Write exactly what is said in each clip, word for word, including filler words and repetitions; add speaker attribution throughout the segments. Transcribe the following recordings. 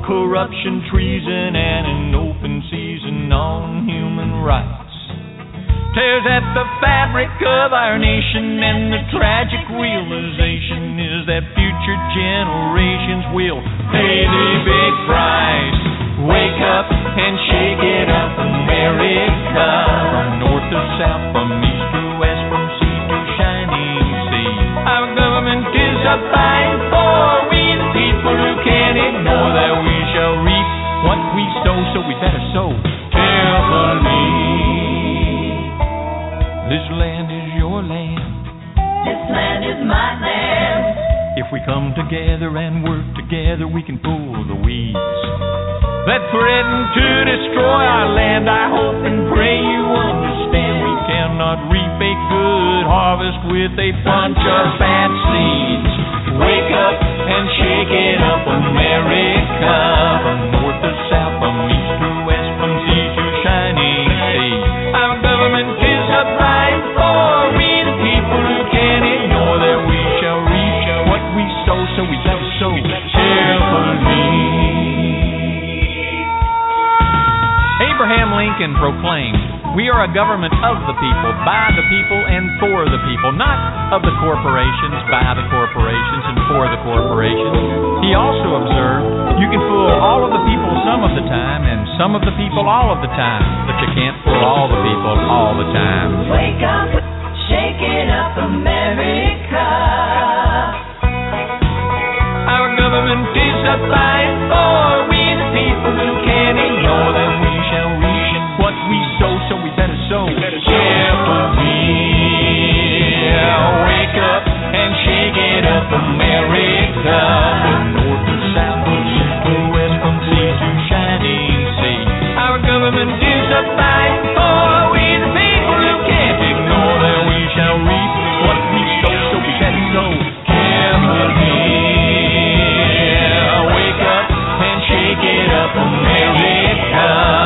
Speaker 1: corruption, treason, and an open season on human rights. Tears at the fabric of our nation, and the tragic realization is that future generations will pay the big price. Wake up and shake it up, America. From north to south, from east to west, from sea to shining sea. Our government is a fight for we the people who can't ignore that we shall reap what we sow, so we better sow carefully. This land is your land.
Speaker 2: This land is my land.
Speaker 1: If we come together and work together, we can pull the weeds that threaten to destroy our land. I hope and pray you understand we cannot reap a good harvest with a bunch of bad seeds. Wake up and shake it up, America. From north to south, from east to west, from sea to shining sea. Our government is a fight for we the people who can't ignore that we shall reap what we sow, so we better sow carefully. Abraham Lincoln proclaimed, "We are a government of the people, by the people, and for the people, not of the corporations, by the corporations, and for the corporations." He also observed, "You can fool all of the people some of the time, and some of the people all of the time, but you can't fool all the people all the time."
Speaker 2: Wake up, shake it up, America.
Speaker 1: Our government is a fight for we the people who can't ignore that we shall reap what we sow, so we better sow carefully. Wake up and shake it up, America. From north to south, from east to west, from sea to shining sea. Our government is a fight for we the people who can't ignore that we shall reap what we sow, so we better sow carefully. Wake up and shake it up, America.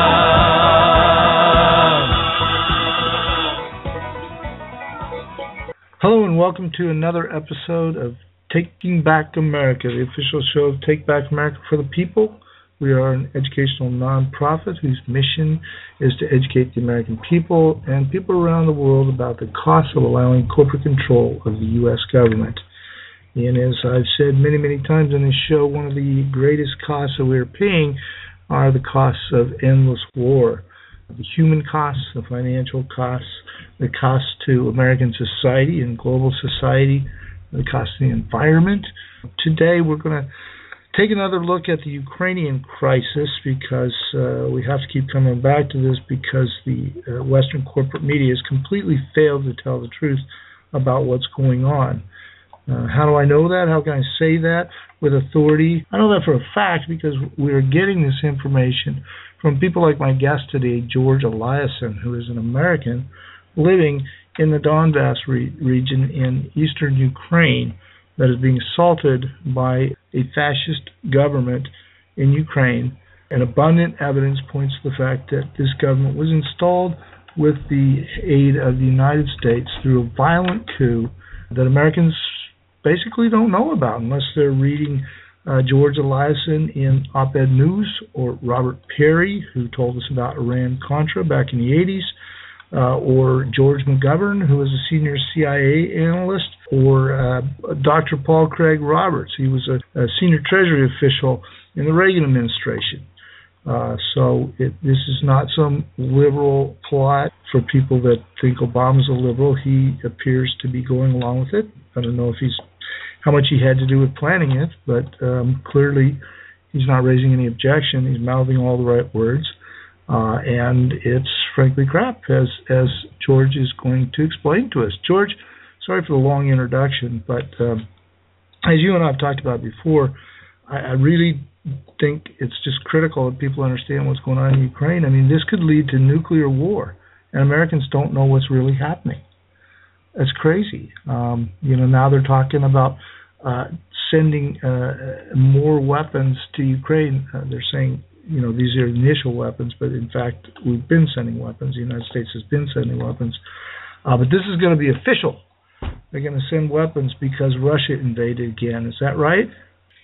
Speaker 3: Hello and welcome to another episode of Taking Back America, the official show of Take Back America for the People. We are an educational nonprofit whose mission is to educate the American people and people around the world about the costs of allowing corporate control of the U S government. And as I've said many, many times on this show, one of the greatest costs that we're paying are the costs of endless war. The human costs, the financial costs, the costs to American society and global society, the cost of the environment. Today we're going to take another look at the Ukrainian crisis because uh, we have to keep coming back to this because the uh, Western corporate media has completely failed to tell the truth about what's going on. Uh, how do I know that? How can I say that with authority? I know that for a fact because we're getting this information from people like my guest today, George Eliason, who is an American living in the Donbass re- region in eastern Ukraine that is being assaulted by a fascist government in Ukraine. And abundant evidence points to the fact that this government was installed with the aid of the United States through a violent coup that Americans basically don't know about unless they're reading uh, George Eliason in Op-Ed News, or Robert Perry, who told us about Iran-Contra back in the eighties, uh, or George McGovern, who was a senior C I A analyst, or uh, Doctor Paul Craig Roberts. He was a, a senior Treasury official in the Reagan administration. Uh, so it, this is not some liberal plot for people that think Obama's a liberal. He appears to be going along with it. I don't know if he's how much he had to do with planning it, but um, clearly he's not raising any objection. He's mouthing all the right words, uh, and it's frankly crap, as as George is going to explain to us. George, sorry for the long introduction, but um, as you and I have talked about before, I, I really think it's just critical that people understand what's going on in Ukraine. I mean, this could lead to nuclear war, and Americans don't know what's really happening. It's crazy. Um, you know, now they're talking about uh, sending uh, more weapons to Ukraine. Uh, they're saying, you know, these are initial weapons, but in fact, we've been sending weapons. The United States has been sending weapons. Uh, but this is going to be official. They're going to send weapons because Russia invaded again. Is that right?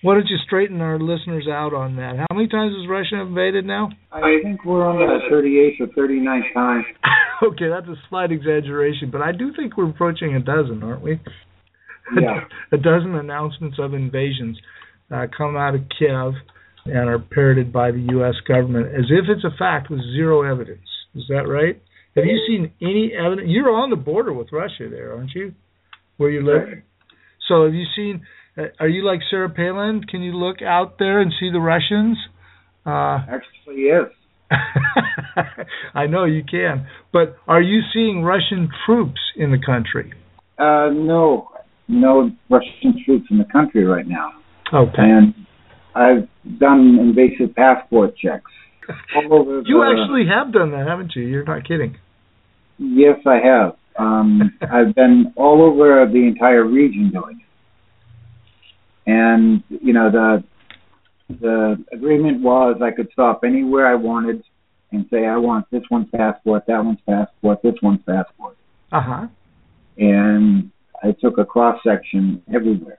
Speaker 3: Why don't you straighten our listeners out on that? How many times has Russia invaded now?
Speaker 4: I think we're on the thirty-eighth or thirty-ninth time.
Speaker 3: Okay, that's a slight exaggeration, but I do think we're approaching a dozen, aren't we?
Speaker 4: Yeah.
Speaker 3: A dozen announcements of invasions uh, come out of Kiev and are parroted by the U S government as if it's a fact with zero evidence. Is that right? Have you seen any evidence? You're on the border with Russia there, aren't you? Where you live?
Speaker 4: Right.
Speaker 3: So have you seen, uh, are you like Sarah Palin? Can you look out there and see the Russians? Uh,
Speaker 4: Actually, yes.
Speaker 3: I know you can. But are you seeing Russian troops in the country?
Speaker 4: Uh, no. No Russian troops in the country right now.
Speaker 3: Okay.
Speaker 4: And I've done invasive passport checks all over.
Speaker 3: You
Speaker 4: the,
Speaker 3: actually have done that, haven't you? You're not kidding.
Speaker 4: Yes, I have. Um, I've been all over the entire region doing it. And, you know, the the agreement was I could stop anywhere I wanted and say, I want this one's passport, that one's passport, this one's passport.
Speaker 3: Uh-huh.
Speaker 4: And I took a cross-section everywhere.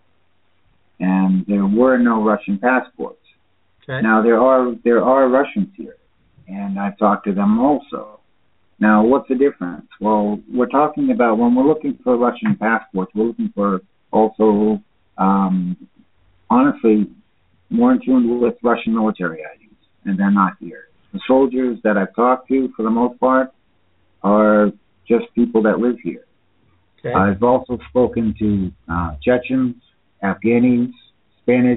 Speaker 4: And there were no Russian passports.
Speaker 3: Okay.
Speaker 4: Now, there are there are Russians here, and I've talked to them also. Now, what's the difference? Well, we're talking about when we're looking for Russian passports, we're looking for also, um, honestly, more in tune with Russian military I Ds, and they're not here. The soldiers that I've talked to, for the most part, are just people that live here.
Speaker 3: Okay.
Speaker 4: I've also spoken to uh, Chechens, Afghanis, Spanish.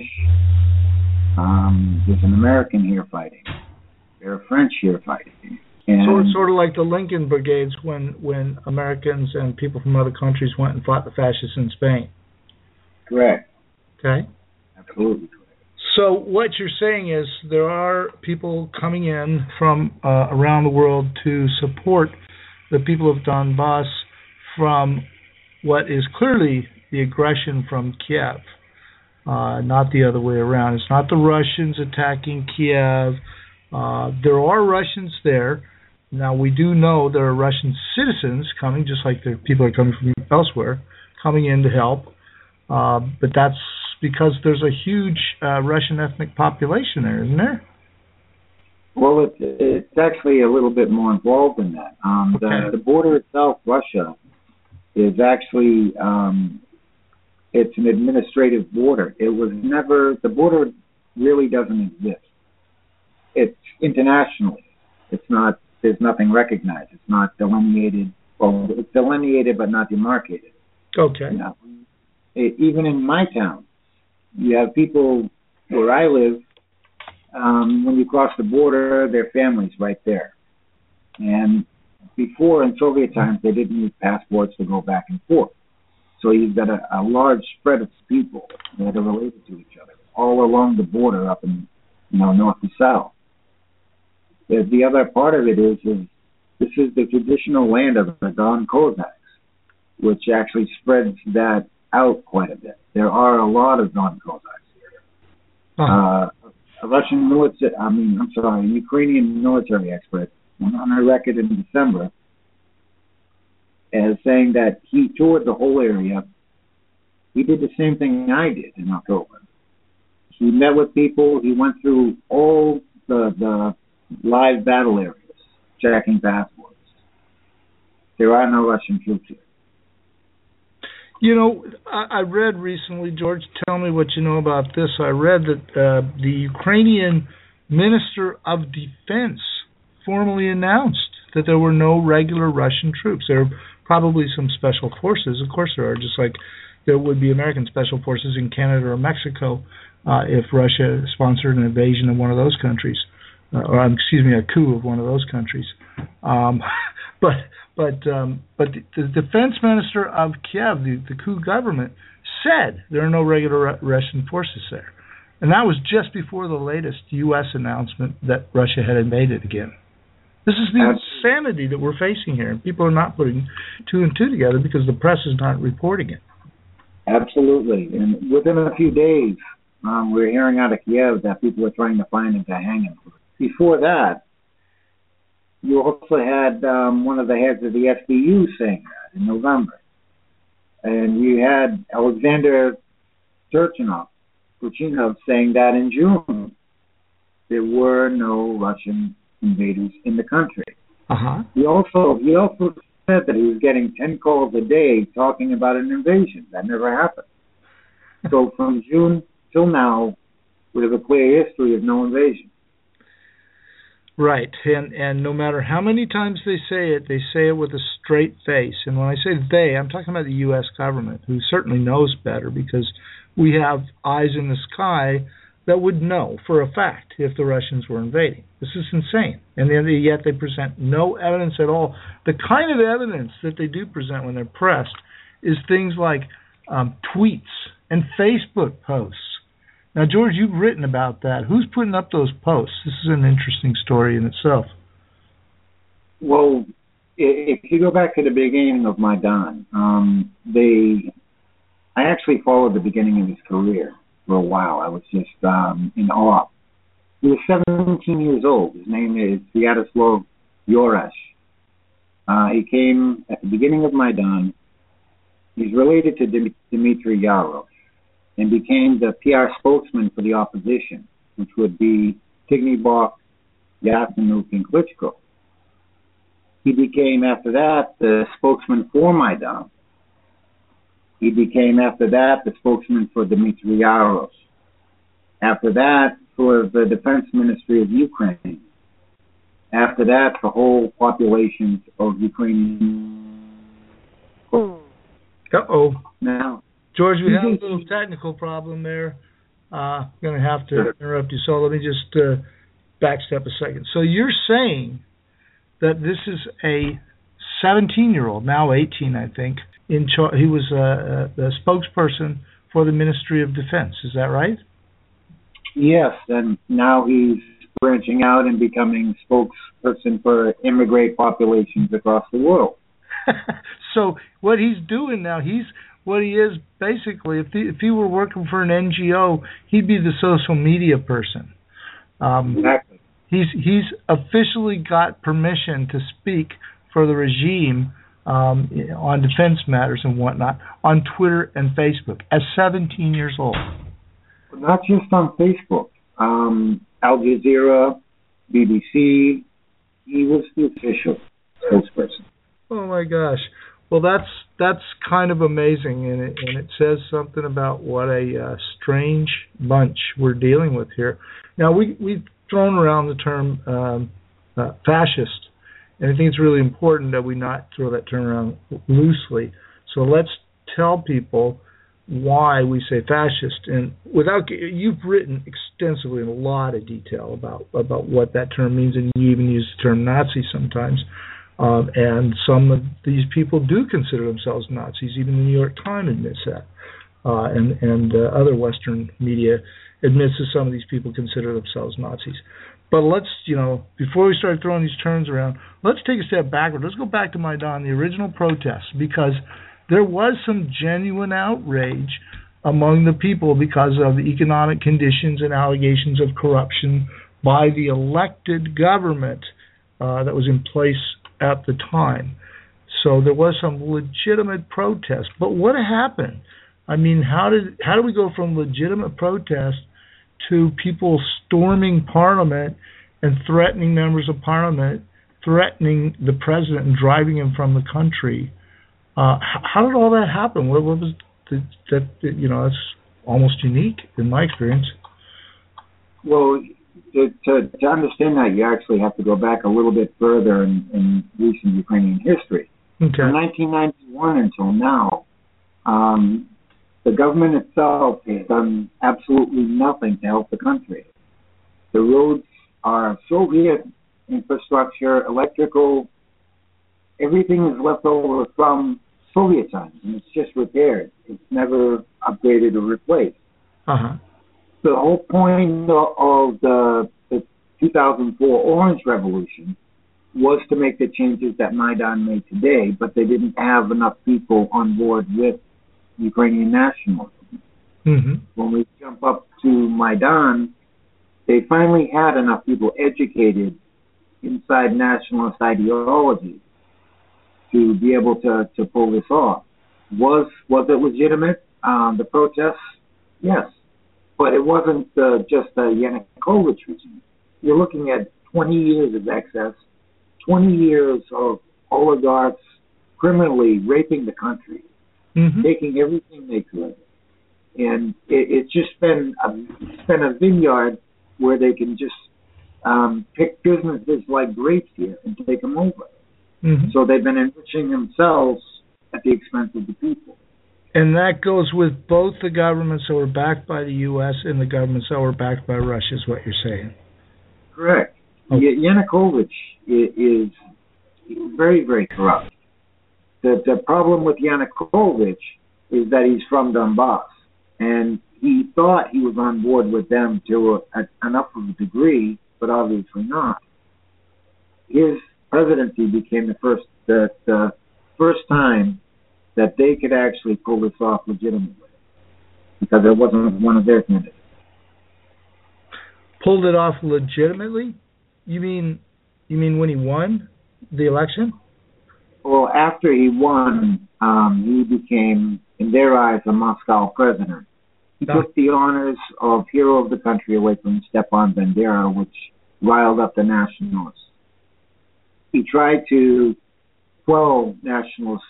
Speaker 4: Um, there's an American here fighting. There are French here fighting. And
Speaker 3: So it's sort of like the Lincoln Brigades when, when Americans and people from other countries went and fought the fascists in Spain.
Speaker 4: Correct.
Speaker 3: Okay.
Speaker 4: Absolutely correct.
Speaker 3: So what you're saying is there are people coming in from uh, around the world to support the people of Donbass from what is clearly the aggression from Kiev, uh, not the other way around. It's not the Russians attacking Kiev. Uh, there are Russians there. Now, we do know there are Russian citizens coming, just like the people are coming from elsewhere, coming in to help. Uh, but that's because there's a huge uh, Russian ethnic population there, isn't there?
Speaker 4: Well, it's, it's actually a little bit more involved than that. Um,
Speaker 3: Okay.
Speaker 4: the, the border itself, Russia, is actually, um, it's an administrative border. It was never, the border really doesn't exist. It's internationally. It's not, there's nothing recognized. It's not delineated. Well, it's delineated but not demarcated.
Speaker 3: Okay.
Speaker 4: You know, it, even in my town, you have people where I live, um, when you cross the border, their families right there. And before, in Soviet times, they didn't use passports to go back and forth. So you've got a, a large spread of people that are related to each other, all along the border up in, you know, north to south. The, the other part of it is, is this is the traditional land of the Don Cossacks, which actually spreads that out quite a bit. There are a lot of Don Cossacks here.
Speaker 3: Uh-huh.
Speaker 4: Uh, a Russian military, I mean, I'm sorry, a Ukrainian military expert went on a record in December as saying that he toured the whole area. He did the same thing I did in October. He met with people. He went through all the, the live battle areas, checking passports. There are no Russian troops here.
Speaker 3: You know, I, I read recently, George, tell me what you know about this. I read that uh, the Ukrainian Minister of Defense formally announced that there were no regular Russian troops. There are probably some special forces. Of course there are, just like there would be American special forces in Canada or Mexico uh, if Russia sponsored an invasion of one of those countries, uh, or um, excuse me, a coup of one of those countries. Um, but but um, but the, the defense minister of Kiev, the, the coup government, said there are no regular Russian forces there. And that was just before the latest U S announcement that Russia had invaded again. This is the insanity that we're facing here. People are not putting two and two together because the press is not reporting it.
Speaker 4: Absolutely. And within a few days, um, we're hearing out of Kiev that people are trying to find him to hang him. Before that, you also had um, one of the heads of the S B U saying that in November. And you had Alexander Turchinov Turchinov saying that in June there were no Russian invaders in the country.
Speaker 3: Uh-huh.
Speaker 4: He also he also said that he was getting ten calls a day talking about an invasion. That never happened. So from June till now, we have a clear history of no invasion.
Speaker 3: Right, and and no matter how many times they say it, they say it with a straight face. And when I say they, I'm talking about the U S government, who certainly knows better, because we have eyes in the sky that would know for a fact if the Russians were invading. This is insane. And yet they present no evidence at all. The kind of evidence that they do present when they're pressed is things like um, tweets and Facebook posts. Now, George, you've written about that. Who's putting up those posts? This is an interesting story in itself.
Speaker 4: Well, if you go back to the beginning of Maidan, um, they, I actually followed the beginning of his career for a while. I was just um, in awe. He was seventeen years old. His name is Sviatoslav Yoresh. Uh, he came at the beginning of Maidan. He's related to Dmitry Yarosh, and became the P R spokesman for the opposition, which would be Tigny-Bok, Yatsenuk, and Klitschko. He became, after that, the spokesman for Maidan. He became, after that, the spokesman for Dmitry Yarosh. After that, for the Defense Ministry of Ukraine. After that, the whole populations of Ukraine.
Speaker 3: Uh-oh.
Speaker 4: Now,
Speaker 3: George, we have a little technical problem there. Uh, I'm going to have to interrupt you. So let me just uh, backstep a second. So you're saying that this is a seventeen-year-old, now eighteen, I think. In char- he was uh, the spokesperson for the Ministry of Defense. Is that right?
Speaker 4: Yes, and now he's branching out and becoming spokesperson for immigrant populations across the world.
Speaker 3: So what he's doing now, he's what he is basically, if he, if he were working for an N G O, he'd be the social media person. Um,
Speaker 4: exactly.
Speaker 3: He's he's officially got permission to speak for the regime um, on defense matters and whatnot on Twitter and Facebook at seventeen years old.
Speaker 4: Not just on Facebook. Um, Al Jazeera, B B C, he was the official spokesperson.
Speaker 3: Oh my gosh. Well, that's that's kind of amazing, and it, and it says something about what a uh, strange bunch we're dealing with here. Now, we, we've thrown around the term um, uh, fascist, and I think it's really important that we not throw that term around loosely. So let's tell people why we say fascist. And without you've written extensively in a lot of detail about, about what that term means, and you even use the term Nazi sometimes. Um, and some of these people do consider themselves Nazis. Even the New York Times admits that. Uh, and and uh, other Western media admits that some of these people consider themselves Nazis. But let's, you know, before we start throwing these terms around, let's take a step backward. Let's go back to Maidan, the original protests, because there was some genuine outrage among the people because of the economic conditions and allegations of corruption by the elected government uh, that was in place at the time. So there was some legitimate protest. But what happened? I mean, how did how do we go from legitimate protest to people storming Parliament and threatening members of Parliament, threatening the president and driving him from the country? Uh, how did all that happen? What, what was the, that? You know, that's almost unique in my experience.
Speaker 4: Well, to, to, to understand that, you actually have to go back a little bit further in, in recent Ukrainian history.
Speaker 3: Okay.
Speaker 4: From nineteen ninety-one until now, um, the government itself has done absolutely nothing to help the country. The roads are Soviet infrastructure, electrical, everything is left over from Soviet times, and it's just repaired. It's never upgraded or replaced.
Speaker 3: Uh-huh.
Speaker 4: The whole point of the, the two thousand four Orange Revolution was to make the changes that Maidan made today, but they didn't have enough people on board with Ukrainian nationalism.
Speaker 3: Mm-hmm.
Speaker 4: When we jump up to Maidan, they finally had enough people educated inside nationalist ideology to be able to, to pull this off. Was was it legitimate? Um, the protests? Yes. But it wasn't uh, just the Yanukovych regime. You're looking at twenty years of excess, twenty years of oligarchs criminally raping the country, mm-hmm. taking everything they could. And it, it's just been a, it's been a vineyard where they can just um, pick businesses like grapes here and take them over. Mm-hmm. So they've been enriching themselves at the expense of the people.
Speaker 3: And that goes with both the governments that were backed by the U S and the governments that were backed by Russia, is what you're saying.
Speaker 4: Correct. Okay. Yanukovych is very, very corrupt. The, the problem with Yanukovych is that he's from Donbass, and he thought he was on board with them to a, a, enough of a degree, but obviously not. His presidency became the first the, the first time that they could actually pull this off legitimately, because it wasn't one of their candidates.
Speaker 3: Pulled it off legitimately? You mean you mean when he won the election?
Speaker 4: Well, after he won, um, he became, in their eyes, a Moscow president. He no. took the honors of hero of the country away from Stepan Bandera, which riled up the nationalists. He tried to quell nationalist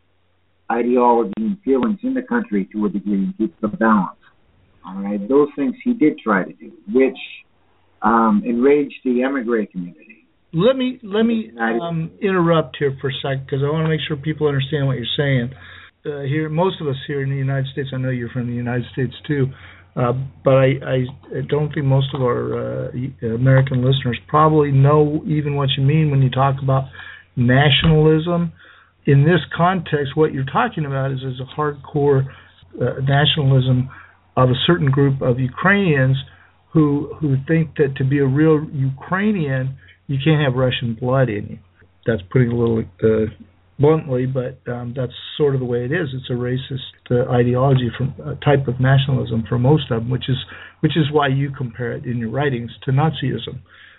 Speaker 4: ideology and feelings in the country to a degree and keep the balance. All right, those things he did try to do, which um, enraged the emigre community.
Speaker 3: Let me let me um, interrupt here for a second, because I want to make sure people understand what you're saying. Uh, here, most of us here in the United States, I know you're from the United States too, uh, but I, I, I don't think most of our uh, American listeners probably know even what you mean when you talk about nationalism. In this context, what you're talking about is, is a hardcore uh, nationalism of a certain group of Ukrainians who who think that to be a real Ukrainian, you can't have Russian blood in you. That's putting it a little uh, bluntly, but um, that's sort of the way it is. It's a racist uh, ideology, from a type of nationalism for most of them, which is which is why you compare it in your writings to Nazism.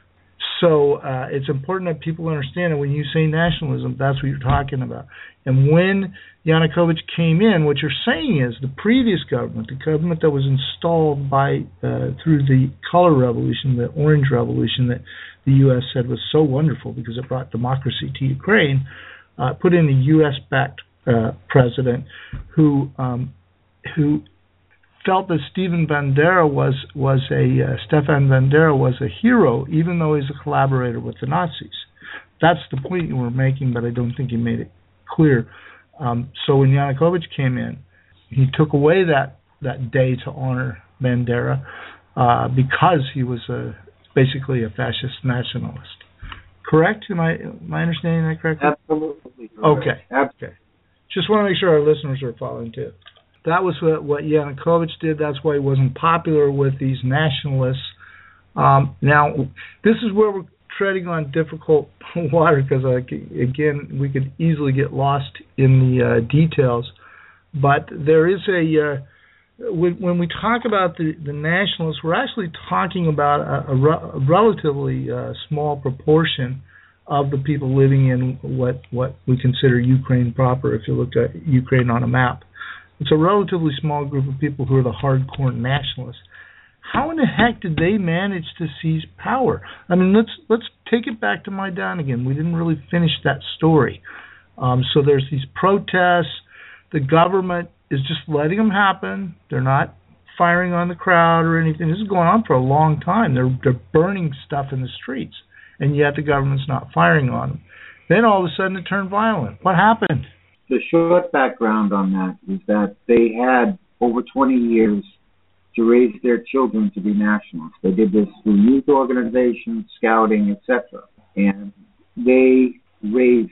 Speaker 3: So uh, it's important that people understand that when you say nationalism, that's what you're talking about. And when Yanukovych came in, what you're saying is the previous government, the government that was installed by uh, through the color revolution, the orange revolution that the U S said was so wonderful because it brought democracy to Ukraine, uh, put in a U S-backed uh, president who um, who felt that Stephen Bandera was was a uh, Stefan Bandera was a hero, even though he's a collaborator with the Nazis. That's the point you were making, but I don't think you made it clear. Um, so when Yanukovych came in, he took away that, that day to honor Bandera uh, because he was a, basically a fascist nationalist. Correct? Am I am I understanding that correctly?
Speaker 4: Absolutely.
Speaker 3: Okay.
Speaker 4: Absolutely.
Speaker 3: Okay. Just want to make sure our listeners are following too. That was what, what Yanukovych did. That's why he wasn't popular with these nationalists. Um, now, this is where we're treading on difficult water because, uh, again, we could easily get lost in the uh, details. But there is a, uh, when, when we talk about the, the nationalists, we're actually talking about a, a, re- a relatively uh, small proportion of the people living in what, what we consider Ukraine proper, if you look at Ukraine on a map. It's a relatively small group of people who are the hardcore nationalists. How in the heck did they manage to seize power? I mean, let's let's take it back to Maidan again. We didn't really finish that story. Um, so there's these protests. The government is just letting them happen. They're not firing on the crowd or anything. This is going on for a long time. They're they're burning stuff in the streets, and yet the government's not firing on them. Then all of a sudden it turned violent. What happened?
Speaker 4: The short background on that is that they had over twenty years to raise their children to be nationalists. They did this through youth organizations, scouting, et cetera. And they raised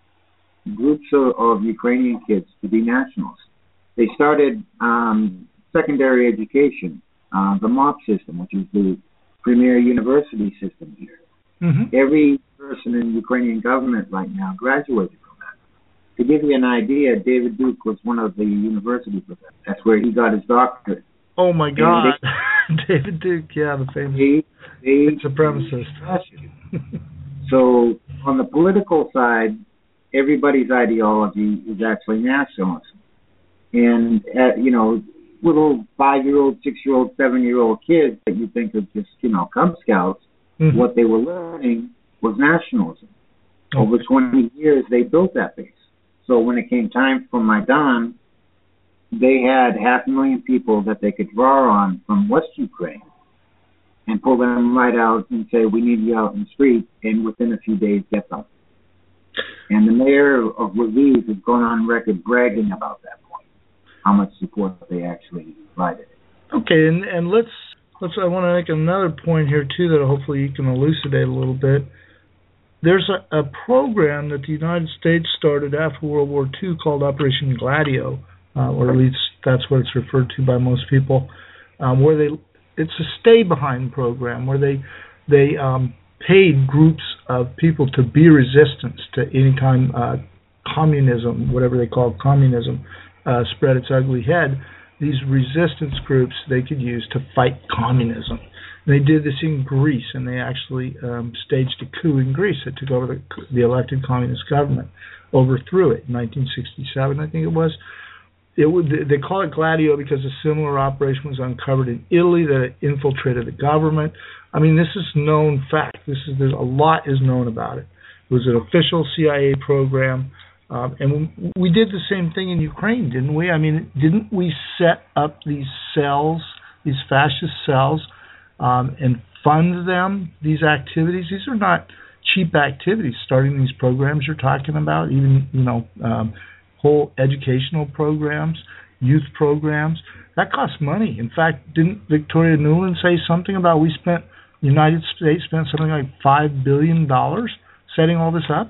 Speaker 4: groups of, of Ukrainian kids to be nationalists. They started um, secondary education, uh, the M O P system, which is the premier university system here. Mm-hmm. Every person in the Ukrainian government right now graduated. To give you an idea, David Duke was one of the university professors. That's where he got his doctorate.
Speaker 3: Oh, my God. They, David Duke, yeah, the famous they, they, supremacist.
Speaker 4: So on the political side, everybody's ideology is actually nationalism. And, uh, you know, little five-year-old, six-year-old, seven-year-old kids that you think are just, you know, Cub Scouts, mm-hmm. what they were learning was nationalism. Okay. Over twenty years, they built that base. So when it came time for Maidan, they had half a million people that they could draw on from West Ukraine and pull them right out and say, we need you out in the street, and within a few days get them. And the mayor of Lviv has gone on record bragging about that point, how much support they actually provided.
Speaker 3: Okay, and, and let's, let's, I want to make another point here, too, that hopefully you can elucidate a little bit. There's a, a program that the United States started after World War Two called Operation Gladio, uh, or at least that's what it's referred to by most people, um, where they, it's a stay-behind program where they, they um, paid groups of people to be resistant to any time uh, communism, whatever they call communism, uh, spread its ugly head. These resistance groups they could use to fight communism. And they did this in Greece, and they actually um, staged a coup in Greece that took over the, the elected communist government, overthrew it in nineteen sixty-seven, I think it was. It would, they call it Gladio because a similar operation was uncovered in Italy that infiltrated the government. I mean, this is known fact. This is there's a lot is known about it. It was an official C I A program, um, and we, we did the same thing in Ukraine, didn't we? I mean, didn't we set up these cells, these fascist cells, um, and fund them? These activities. These are not cheap activities. Starting these programs you're talking about, even you know. Um, whole educational programs, youth programs, that costs money. In fact, didn't Victoria Nuland say something about we spent, the United States spent something like five billion dollars setting all this up?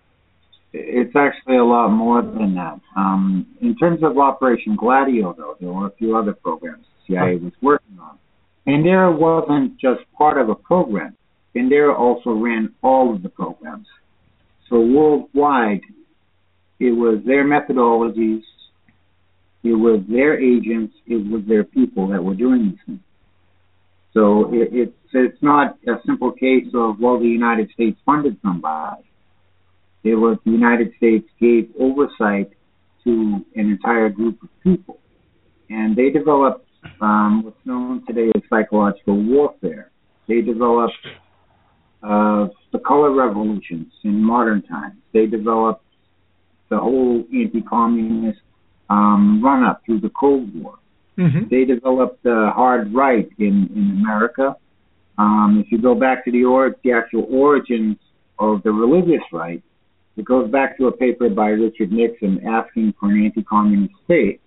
Speaker 4: It's actually a lot more than that. Um, in terms of Operation Gladio, though, there were a few other programs the C I A was working on. Bandera wasn't just part of a program. Bandera also ran all of the programs. So worldwide, it was their methodologies, it was their agents, it was their people that were doing these things. So it, it's it's not a simple case of, well, the United States funded somebody. It was the United States gave oversight to an entire group of people. And they developed um, what's known today as psychological warfare. They developed uh, the color revolutions in modern times. They developed the whole anti-communist um, run-up through the Cold War. Mm-hmm. They developed the hard right in, in America. Um, if you go back to the, or, the actual origins of the religious right, it goes back to a paper by Richard Nixon asking for an anti-communist state.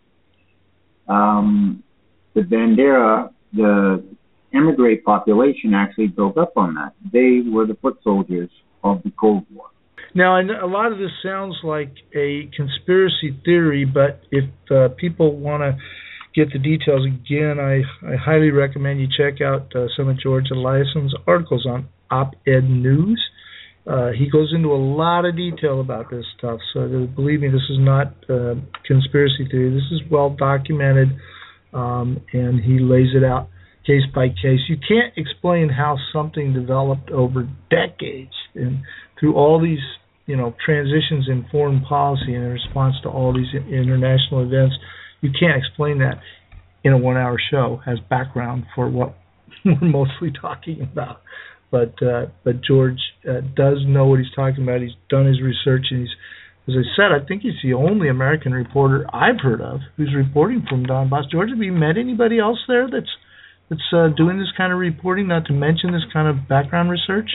Speaker 4: Um, the Bandera, the immigrant population actually built up on that. They were the foot soldiers of the Cold War.
Speaker 3: Now, I know a lot of this sounds like a conspiracy theory, but if uh, people want to get the details again, I, I highly recommend you check out uh, some of George Eliason's articles on Op-Ed News. Uh, he goes into a lot of detail about this stuff, so believe me, this is not uh, conspiracy theory. This is well documented, um, and he lays it out case by case. You can't explain how something developed over decades and through all these, you know, transitions in foreign policy and in response to all these international events. You can't explain that in a one-hour show as background for what we're mostly talking about. But uh, but George uh, does know what he's talking about. He's done his research, and he's, as I said, I think he's the only American reporter I've heard of who's reporting from Donbass. George, have you met anybody else there that's that's uh, doing this kind of reporting? Not to mention this kind of background research.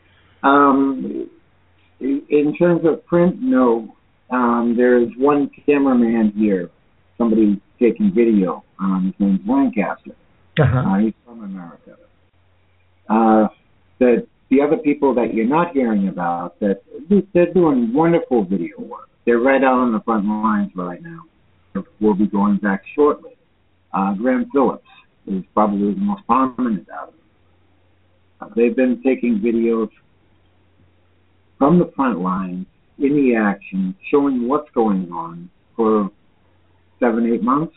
Speaker 4: Um, in terms of print, no. Um, there's one cameraman here, somebody taking video. Um, his name's Lancaster. Uh-huh. Uh, he's from America. Uh, the the other people that you're not hearing about, that they're doing wonderful video work. They're right out on the front lines right now. We'll be going back shortly. Uh, Graham Phillips is probably the most prominent out of them. Uh, they've been taking videos from the front lines, in the action, showing what's going on for seven, eight months.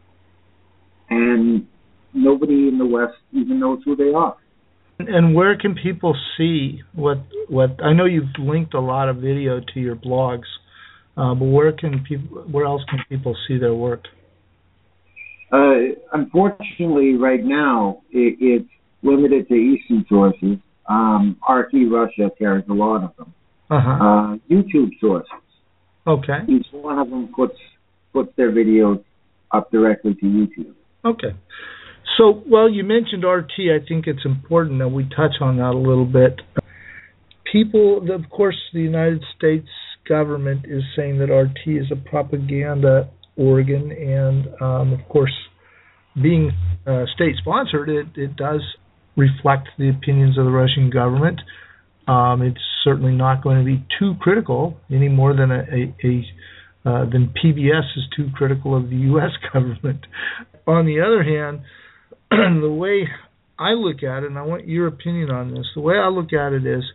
Speaker 4: And nobody in the West even knows who they are.
Speaker 3: And where can people see what, what I know you've linked a lot of video to your blogs, uh, but where can people, where else can people see their work?
Speaker 4: Uh, unfortunately, right now, it, it's limited to Eastern sources. Um, R T Russia carries a lot of them.
Speaker 3: Uh-huh.
Speaker 4: Uh, YouTube sources.
Speaker 3: Okay.
Speaker 4: Each one of them puts puts their videos up directly to YouTube.
Speaker 3: Okay. So, well, you mentioned R T. I think it's important that we touch on that a little bit. People, of course, the United States government is saying that R T is a propaganda organ, and um, of course, being uh, state-sponsored, it, it does reflect the opinions of the Russian government. Um, it's certainly not going to be too critical any more than a, a, a uh, than P B S is too critical of the U S government. On the other hand, the way I look at it, and I want your opinion on this, the way I look at it is,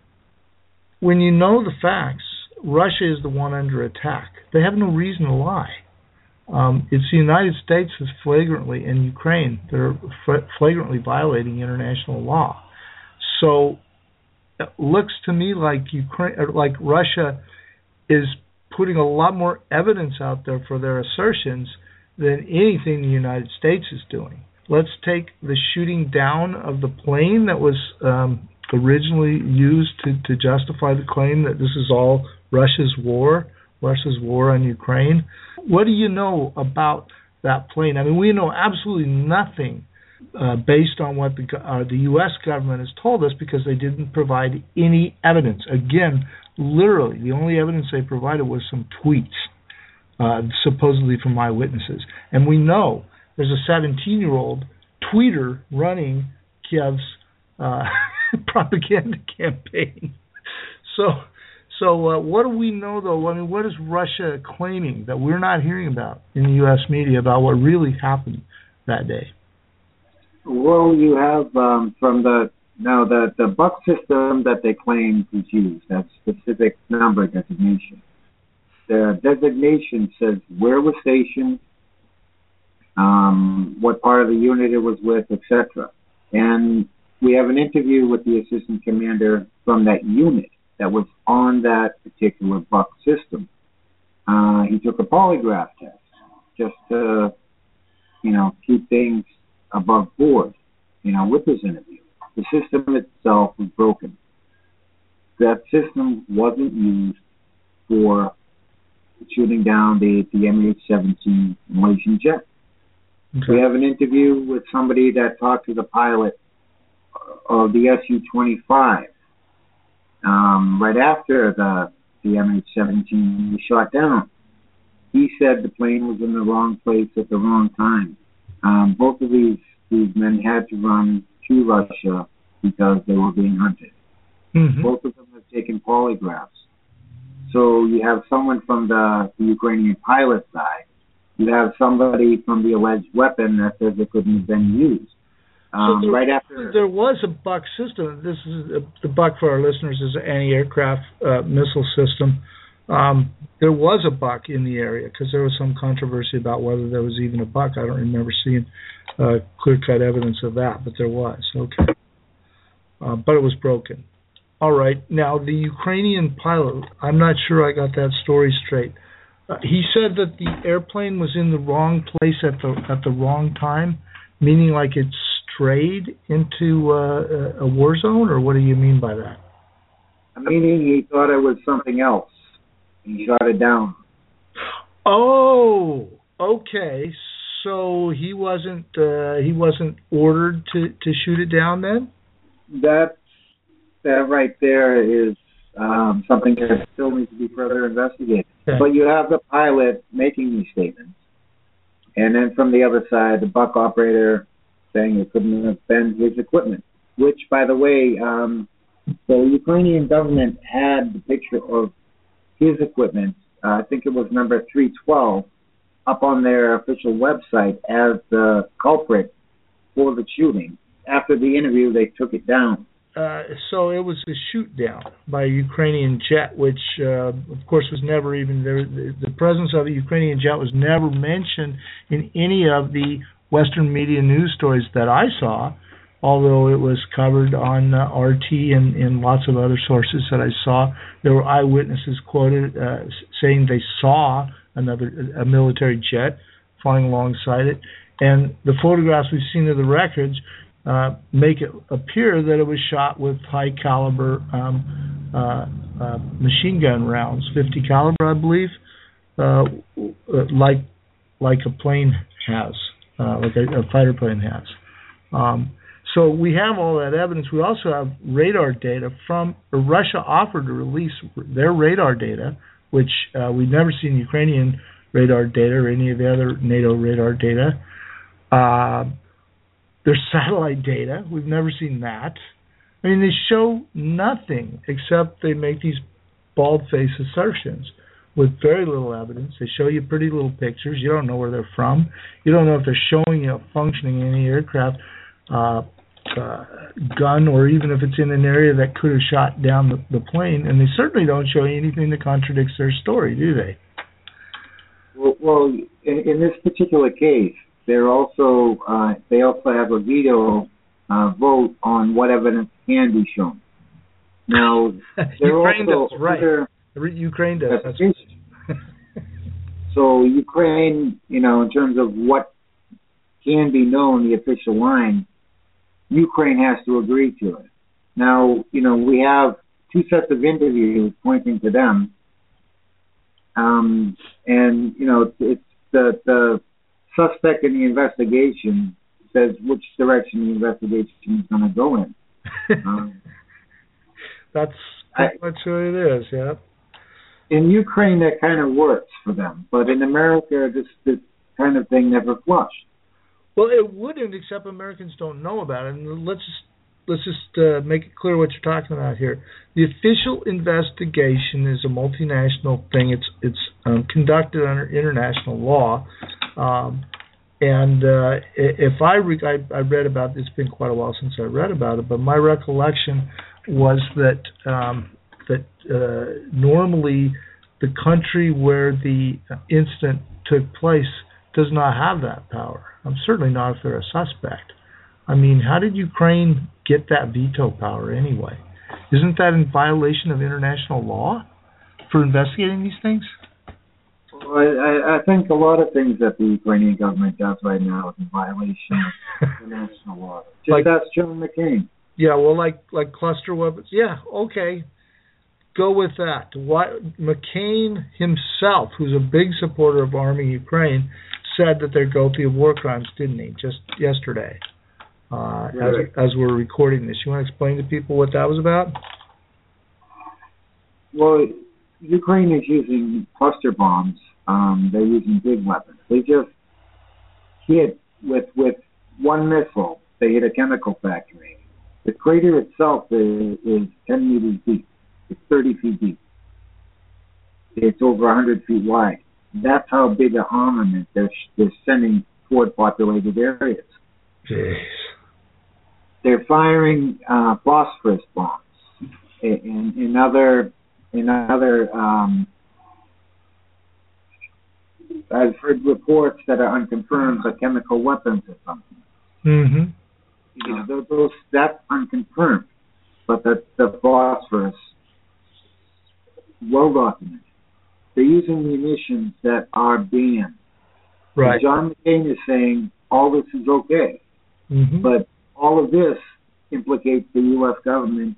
Speaker 3: when you know the facts, Russia is the one under attack. They have no reason to lie. Um, it's the United States that's flagrantly, and Ukraine, they're flagrantly violating international law. So it looks to me like Ukraine, or like Russia is putting a lot more evidence out there for their assertions than anything the United States is doing. Let's take the shooting down of the plane that was um, originally used to, to justify the claim that this is all Russia's war, Russia's war on Ukraine. What do you know about that plane? I mean, we know absolutely nothing uh, based on what the, uh, the U S government has told us, because they didn't provide any evidence. Again, literally, the only evidence they provided was some tweets, uh, supposedly from eyewitnesses. And we know there's a seventeen-year-old tweeter running Kiev's uh, propaganda campaign. So, so uh, what do we know, though? I mean, what is Russia claiming that we're not hearing about in the U S media about what really happened that day?
Speaker 4: Well, you have um, from the now the the buck system that they claim is used, that specific number designation. The designation says where it was stationed, um, what part of the unit it was with, et cetera. And we have an interview with the assistant commander from that unit that was on that particular buck system. Uh, he took a polygraph test just to, you know, keep things above board, you know, with this interview. The system itself was broken. That system wasn't used for shooting down the, the M H seventeen Malaysian jet. Okay. We have an interview with somebody that talked to the pilot of the S U twenty-five um, right after the, the M H seventeen was shot down. He said the plane was in the wrong place at the wrong time. Um, both of these, these men had to run to Russia because they were being hunted. Mm-hmm. Both of them have taken polygraphs. So you have someone from the, the Ukrainian pilot side. You have somebody from the alleged weapon that says it couldn't have been used. Um,
Speaker 3: so there,
Speaker 4: right after
Speaker 3: there was a buck system. This is a, the buck for our listeners is an anti-aircraft uh, missile system. Um, there was a buck in the area because there was some controversy about whether there was even a buck. I don't remember seeing uh, clear-cut evidence of that, but there was. Okay, uh, but it was broken. All right. Now the Ukrainian pilot. I'm not sure I got that story straight. Uh, he said that the airplane was in the wrong place at the at the wrong time, meaning like it strayed into uh, a war zone, or what do you mean by that?
Speaker 4: Meaning he thought it was something else. He shot it down.
Speaker 3: Oh, okay. So he wasn't uh, he wasn't ordered to, to shoot it down then?
Speaker 4: That that right there is um, something that still needs to be further investigated. Okay. But you have the pilot making these statements, and then from the other side, the buck operator saying it couldn't have been his equipment. Which, by the way, um, the Ukrainian government had the picture of his equipment, uh, I think it was number three twelve, up on their official website as the culprit for the shooting. After the interview, they took it down.
Speaker 3: Uh, so it was a shoot down by a Ukrainian jet, which, uh, of course, was never even there. The, the presence of a Ukrainian jet was never mentioned in any of the Western media news stories that I saw, although it was covered on uh, R T and, and lots of other sources that I saw. There were eyewitnesses quoted uh, saying they saw another a military jet flying alongside it. and the photographs we've seen of the wreckage uh, make it appear that it was shot with high caliber um, uh, uh, machine gun rounds, fifty caliber, I believe, uh, like like a plane has, uh, like a, a fighter plane has. Um, so we have all that evidence. We also have radar data from Russia offered to release their radar data, which uh, we've never seen Ukrainian radar data or any of the other NATO radar data. Uh, there's satellite data. We've never seen that. I mean, they show nothing except they make these bald-faced assertions with very little evidence. They show you pretty little pictures. You don't know where they're from. You don't know if they're showing you a functioning anti-aircraft uh, uh, gun, or even if it's in an area that could have shot down the, the plane. And they certainly don't show you anything that contradicts their story, do they?
Speaker 4: Well, well in, in this particular case, they're also uh, they also have a veto uh, vote on what evidence can be shown. Now,
Speaker 3: Ukraine
Speaker 4: also
Speaker 3: does, right.
Speaker 4: Under,
Speaker 3: Ukraine does. That's
Speaker 4: so Ukraine, you know, in terms of what can be known, the official line, Ukraine has to agree to it. Now, you know, we have two sets of interviews pointing to them, um, and you know, it's the the suspect in the investigation says which direction the investigation is going to go in. Um,
Speaker 3: That's pretty I, much what it is, yeah.
Speaker 4: In Ukraine, that kind of works for them, but in America, this this kind of thing never flushed.
Speaker 3: Well, it wouldn't, except Americans don't know about it. And let's just let's just uh, make it clear what you're talking about here. The official investigation is a multinational thing. It's it's um, conducted under international law. Um, and uh, if I, re- I I read about this, it's been quite a while since I read about it, but my recollection was that um, that uh, normally the country where the incident took place does not have that power. I'm certainly not if they're a suspect. I mean, how did Ukraine get that veto power anyway? Isn't that in violation of international law for investigating these things?
Speaker 4: Well, I, I think a lot of things that the Ukrainian government does right now is in violation of international law. Just
Speaker 3: like,
Speaker 4: that's John McCain.
Speaker 3: Yeah, well, like like cluster weapons. Yeah, okay. Go with that. Why, McCain himself, who's a big supporter of arming Ukraine, said that they're guilty of war crimes, didn't he, just yesterday, uh,
Speaker 4: right.
Speaker 3: as, as we're recording this. You want to explain to people what that was about?
Speaker 4: Well, Ukraine is using cluster bombs. Um, they're using big weapons. They just hit, with, with one missile, they hit a chemical factory. The crater itself is, is ten meters deep. It's thirty feet deep. It's over one hundred feet wide. That's how big a armament they're, they're sending toward populated areas.
Speaker 3: Jeez. They're
Speaker 4: firing uh, phosphorus bombs and, and other, and other um, I've heard reports that are unconfirmed, but chemical weapons or something.
Speaker 3: Mm-hmm.
Speaker 4: You know, those, those, that's unconfirmed, but the, the phosphorus, well documented. They're using munitions that are banned.
Speaker 3: Right.
Speaker 4: And John McCain is saying all this is okay,
Speaker 3: mm-hmm.
Speaker 4: but all of this implicates the U S government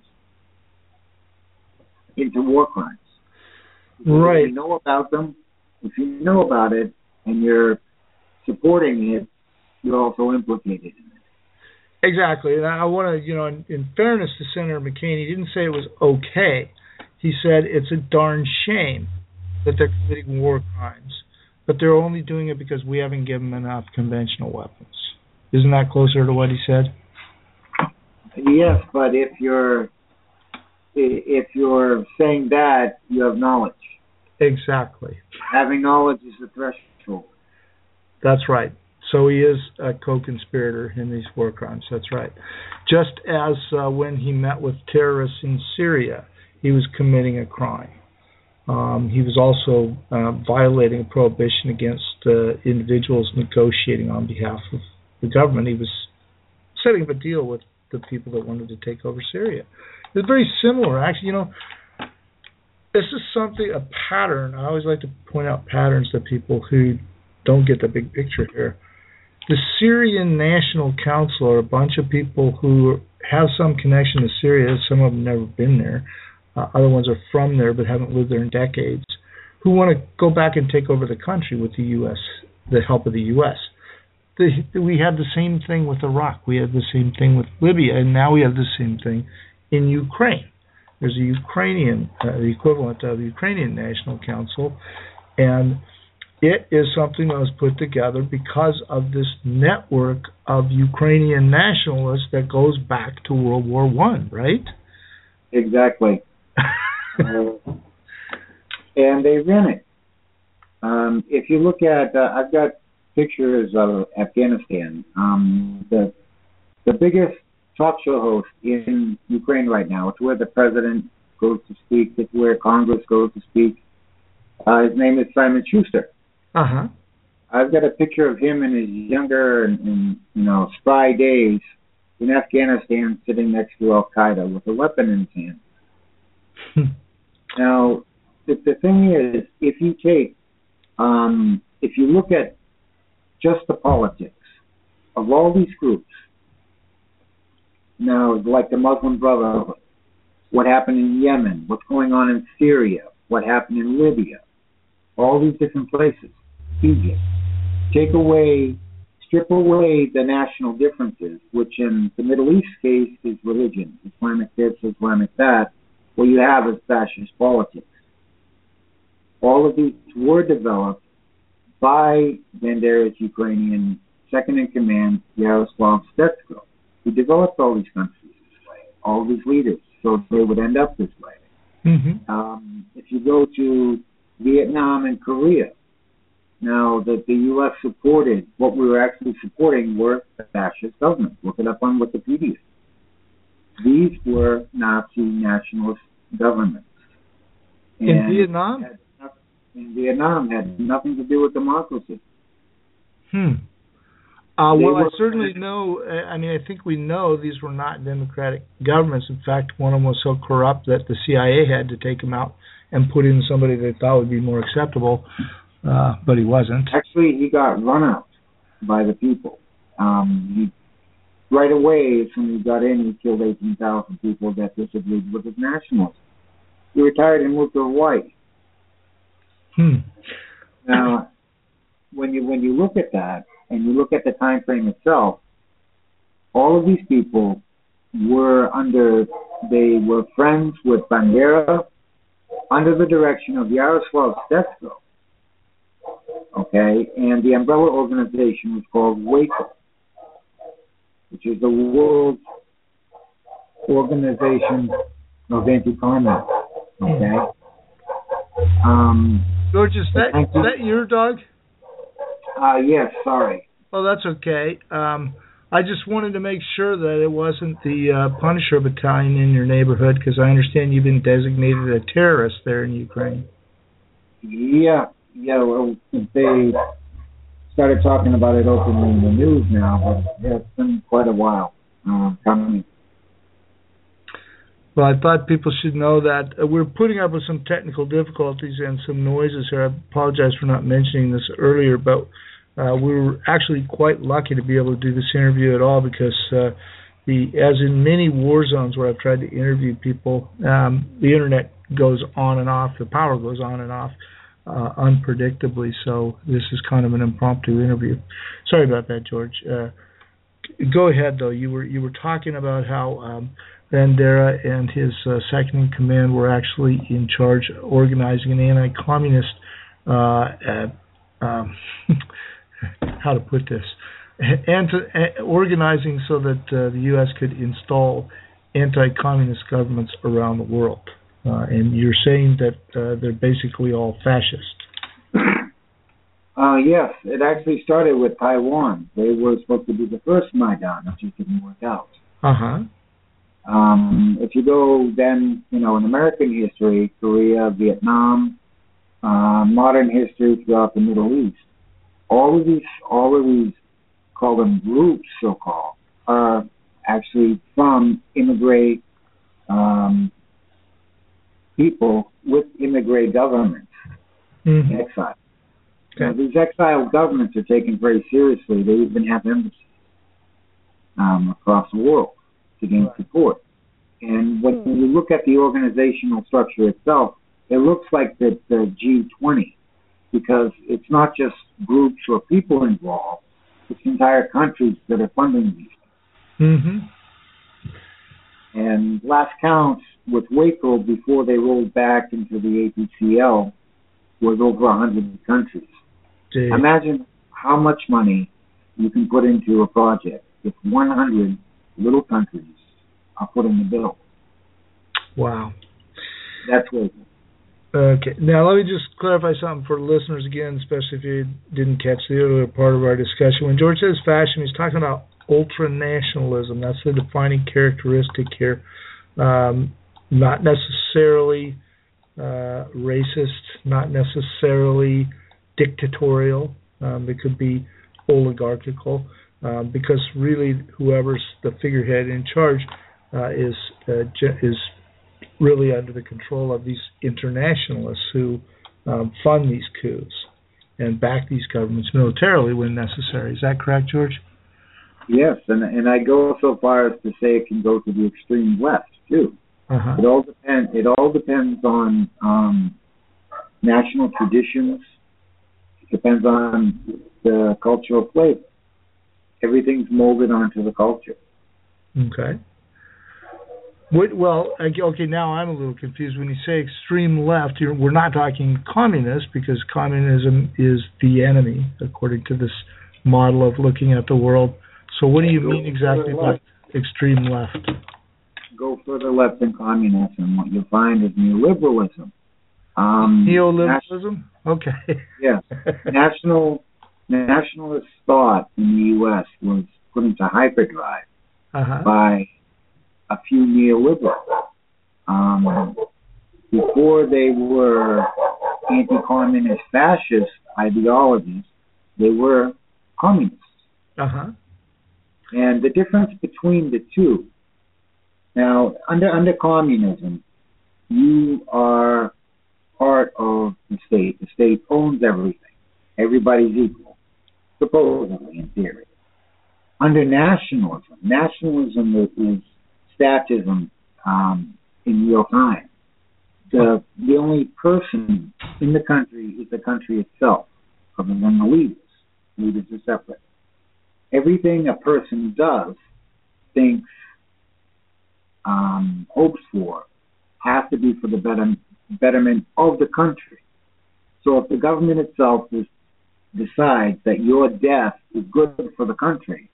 Speaker 4: into war crimes.
Speaker 3: Right.
Speaker 4: If you know about them, if you know about it and you're supporting it, you're also implicated in it.
Speaker 3: Exactly, and I want to, you know, in, in fairness to Senator McCain, he didn't say it was okay. He said it's a darn shame that they're committing war crimes, but they're only doing it because we haven't given them enough conventional weapons. Isn't that closer to what he said?
Speaker 4: Yes, but if you're if you're saying that, you have knowledge.
Speaker 3: Exactly.
Speaker 4: Having knowledge is the threshold.
Speaker 3: That's right. So he is a co-conspirator in these war crimes. That's right. Just as uh, when he met with terrorists in Syria, he was committing a crime. Um, he was also uh, violating a prohibition against uh, individuals negotiating on behalf of the government. He was setting up a deal with the people that wanted to take over Syria. It's very similar, actually. You know, this is something, a pattern. I always like to point out patterns to people who don't get the big picture here. the Syrian National Council are a bunch of people who have some connection to Syria. Some of them never been there. Uh, other ones are from there but haven't lived there in decades, who want to go back and take over the country with the U S, the help of the U S. The, we had the same thing with Iraq. We had the same thing with Libya, and now we have the same thing in Ukraine. There's a Ukrainian, uh, the equivalent of the Ukrainian National Council, and it is something that was put together because of this network of Ukrainian nationalists that goes back to World War One, right?
Speaker 4: Exactly. uh, and they ran it. Um, if you look at, uh, I've got pictures of Afghanistan. Um, the the biggest talk show host in Ukraine right now. It's where the president goes to speak. It's where Congress goes to speak. Uh, his name is Simon Schuster.
Speaker 3: Uh huh.
Speaker 4: I've got a picture of him in his younger and, and you know spry days in Afghanistan, sitting next to Al Qaeda with a weapon in his hand. Now, the, the thing is, if you take, um, if you look at just the politics of all these groups, now like the Muslim Brotherhood, what happened in Yemen, what's going on in Syria, what happened in Libya, all these different places, Egypt. Take away, strip away the national differences, which in the Middle East case is religion, Islamic this, Islamic that. What you have is fascist politics. All of these were developed by Banderas' Ukrainian second-in-command, Yaroslav Stetsko, who developed all these countries this way, all these leaders, so they would end up this way.
Speaker 3: Mm-hmm.
Speaker 4: Um, if you go to Vietnam and Korea, now that the U S supported, what we were actually supporting were the fascist governments. Look it up on Wikipedia. These were Nazi nationalist governments.
Speaker 3: In
Speaker 4: and
Speaker 3: Vietnam?
Speaker 4: Had, in Vietnam had nothing to do with democracy.
Speaker 3: Hmm. Uh, well, I
Speaker 4: were,
Speaker 3: certainly know, I mean, I think we know these were not democratic governments. In fact, one of them was so corrupt that the C I A had to take him out and put in somebody they thought would be more acceptable, uh, but he wasn't.
Speaker 4: Actually, he got run out by the people. Um, he Right away, as soon as he got in, he killed eighteen thousand people that disagreed with his nationalism. He retired and moved to Hawaii.
Speaker 3: Hmm.
Speaker 4: Now, when you when you look at that, and you look at the time frame itself, all of these people were under, they were friends with Bandera under the direction of Yaroslav Stetsko. Okay, and the umbrella organization was called WACO, which is the World Organization of Anti-Communism. Okay. Um,
Speaker 3: George, is that, is that your dog?
Speaker 4: Uh, yes, sorry.
Speaker 3: Oh, that's okay. Um, I just wanted to make sure that it wasn't the uh, Punisher Battalion in your neighborhood, because I understand you've been designated a terrorist there in Ukraine.
Speaker 4: Yeah, yeah. Well, they started talking about it openly in the news now, but yeah, it's been quite a while uh, coming.
Speaker 3: Well, I thought people should know that. Uh, we're putting up with some technical difficulties and some noises here. I apologize for not mentioning this earlier, but uh, we were actually quite lucky to be able to do this interview at all, because uh, the as in many war zones where I've tried to interview people, um, the internet goes on and off, the power goes on and off uh, unpredictably, so this is kind of an impromptu interview. Sorry about that, George. Uh, go ahead, though. You were you were talking about how um, Bandera and his uh, second-in-command were actually in charge of organizing an anti-communist, uh, uh, um, how to put this, and to, uh, organizing so that uh, the U S could install anti-communist governments around the world. Uh, and you're saying that uh, they're basically all fascist.
Speaker 4: Uh, yes, it actually started with Taiwan. They were supposed to be the first Maidan, which just didn't work out.
Speaker 3: Uh-huh.
Speaker 4: Um, if you go then, you know, in American history, Korea, Vietnam, uh, modern history throughout the Middle East, all of these, all of these, call them groups, so-called, are actually from immigrant um, people with immigrant governments,
Speaker 3: mm-hmm.
Speaker 4: exile. Okay. Now, these exiled governments are taken very seriously. They even have embassies um, across the world to gain right. support. And when you look at the organizational structure itself, it looks like the, the G twenty, because it's not just groups or people involved, it's entire countries that are funding these things.
Speaker 3: Mm-hmm.
Speaker 4: And last counts with Waco, before they rolled back into the A P C L, was over one hundred countries. Gee. Imagine how much money you can put into a project if one hundred little countries are putting the bill.
Speaker 3: Wow.
Speaker 4: That's Waco.
Speaker 3: Okay. Now, let me just clarify something for listeners again, especially if you didn't catch the earlier part of our discussion. When George says fascism, he's talking about ultranationalism. That's the defining characteristic here. Um, not necessarily uh, racist, not necessarily dictatorial. Um, it could be oligarchical, um, because really whoever's the figurehead in charge uh, is uh, is really under the control of these internationalists who um, fund these coups and back these governments militarily when necessary. Is that correct, George?
Speaker 4: Yes, and and I go so far as to say it can go to the extreme left too. Uh-huh. It all depends. It all depends on um, national traditions. It depends on the cultural flavor. Everything's molded onto the culture.
Speaker 3: Okay. What, well, okay, now I'm a little confused. When you say extreme left, you're, we're not talking communist, because communism is the enemy, according to this model of looking at the world. So what do you mean exactly by extreme left?
Speaker 4: Go further left than communism. What you'll find is neoliberalism. Um,
Speaker 3: Neoliberalism? Okay.
Speaker 4: Yes. National, nationalist thought in the U S was put into hyperdrive uh-huh. by a few neoliberals. Um, before they were anti-communist fascist ideologies, they were communists.
Speaker 3: Uh-huh.
Speaker 4: And the difference between the two, now, under under communism, you are part of the state. The state owns everything. Everybody's equal, supposedly, in theory. Under nationalism, nationalism is, is statism um, in real time. The, the only person in the country is the country itself, other than the leaders. Leaders are separate. Everything a person does, thinks, um, hopes for, has to be for the better, betterment of the country. So if the government itself is, decides that your death is good for the country,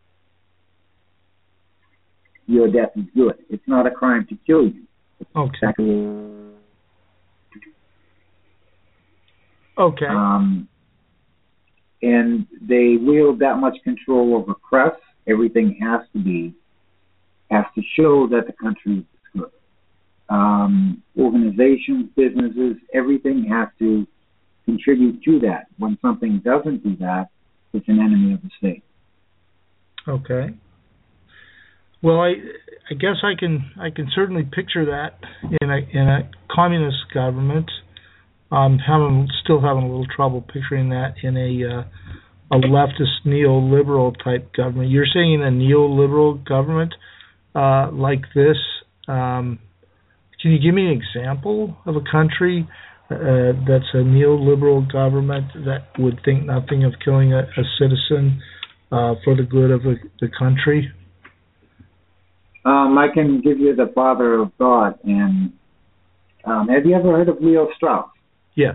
Speaker 4: your death is good. It's not a crime to kill you.
Speaker 3: Okay. Okay.
Speaker 4: Um, and they wield that much control over press. Everything has to be, has to show that the country is good. Um, organizations, businesses, everything has to contribute to that. When something doesn't do that, it's an enemy of the state.
Speaker 3: Okay. Well, I, I guess I can I can certainly picture that in a in a communist government. I'm having still having a little trouble picturing that in a uh, a leftist neoliberal type government. You're saying in a neoliberal government uh, like this, um, can you give me an example of a country uh, that's a neoliberal government that would think nothing of killing a, a citizen uh, for the good of a, the country?
Speaker 4: Um, I can give you the father of thought. And um, have you ever heard of Leo Strauss?
Speaker 3: Yes.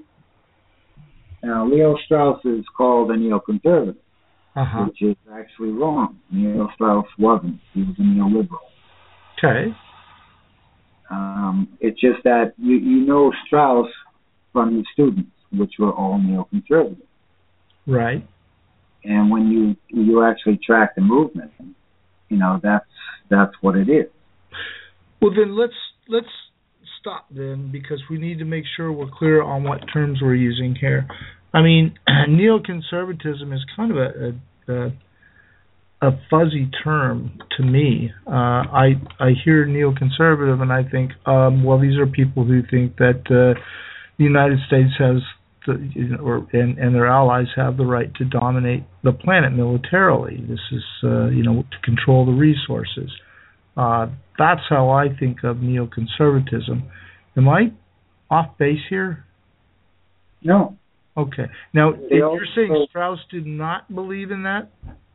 Speaker 4: Now, Leo Strauss is called a neoconservative,
Speaker 3: uh-huh.
Speaker 4: which is actually wrong. Leo Strauss wasn't. He was a neoliberal.
Speaker 3: Okay.
Speaker 4: Um, it's just that you, you know Strauss from his students, which were all neoconservative.
Speaker 3: Right.
Speaker 4: And when you you actually track the movement, you know, that's that's what it is.
Speaker 3: Well, then let's let's stop then, because we need to make sure we're clear on what terms we're using here. I mean, neoconservatism is kind of a a, a fuzzy term to me. Uh, I I hear neoconservative and I think, um, well, these are people who think that uh, the United States has the, you know, or and, and their allies have the right to dominate the planet militarily. This is, uh, you know, to control the resources. Uh, that's how I think of neoconservatism. Am I off base here?
Speaker 4: No.
Speaker 3: Okay. Now,
Speaker 4: They
Speaker 3: you're
Speaker 4: also-
Speaker 3: saying Strauss did not believe in that?